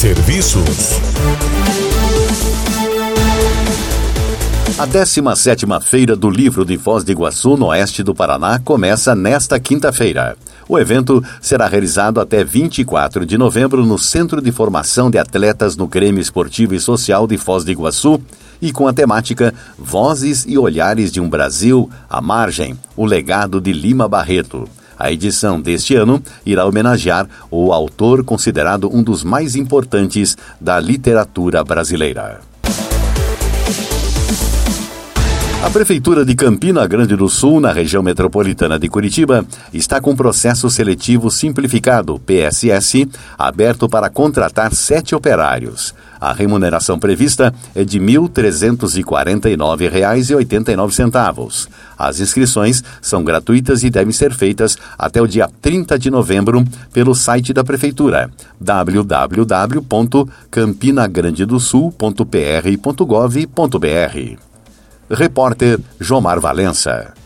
Serviços. A 17ª Feira do Livro de Foz do Iguaçu, no oeste do Paraná, começa nesta quinta-feira. O evento será realizado até 24 de novembro no Centro de Formação de Atletas no Grêmio Esportivo e Social de Foz do Iguaçu e com a temática Vozes e Olhares de um Brasil à Margem, o legado de Lima Barreto. A edição deste ano irá homenagear o autor considerado um dos mais importantes da literatura brasileira. A Prefeitura de Campina Grande do Sul, na região metropolitana de Curitiba, está com processo seletivo simplificado, PSS, aberto para contratar 7 operários. A remuneração prevista é de R$ 1.349,89. As inscrições são gratuitas e devem ser feitas até o dia 30 de novembro pelo site da Prefeitura, www.campinagrandedosul.pr.gov.br. Repórter Jomar Valença.